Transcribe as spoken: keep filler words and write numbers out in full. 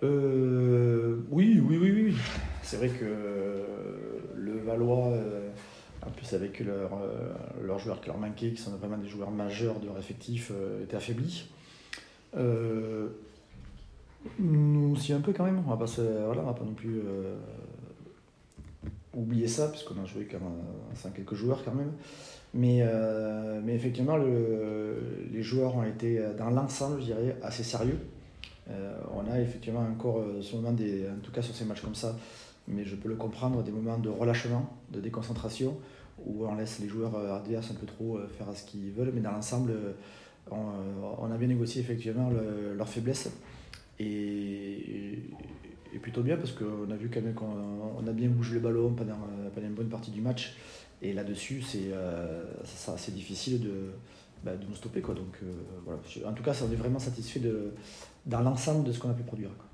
Euh, oui, oui, oui, oui. C'est vrai que euh, le Valois, euh, en plus avec leur, euh, leurs joueurs qui leur manquaient, qui sont vraiment des joueurs majeurs de leur effectif, euh, étaient affaiblis. Euh, Nous aussi un peu quand même. On va pas, se- voilà, on va pas non plus euh, oublier ça, puisqu'on a joué quand même euh, sans quelques joueurs quand même. Mais, euh, mais effectivement, le- les joueurs ont été, euh, dans l'ensemble, je dirais, assez sérieux. Euh, on a effectivement encore euh, ce moment, des, en tout cas sur ces matchs comme ça, mais je peux le comprendre, des moments de relâchement, de déconcentration, où on laisse les joueurs euh, adverses un peu trop euh, faire ce qu'ils veulent, mais dans l'ensemble, euh, on, euh, on a bien négocié effectivement le- leurs faiblesses. Et, et plutôt bien parce qu'on a vu quand même qu'on on a bien bougé le ballon pendant, euh, pendant une bonne partie du match. Et là-dessus, c'est euh, ça- c'est difficile de, bah, de nous stopper, quoi. Donc euh, voilà. En tout cas, ça, on est vraiment satisfait de, dans l'ensemble de ce qu'on a pu produire, quoi.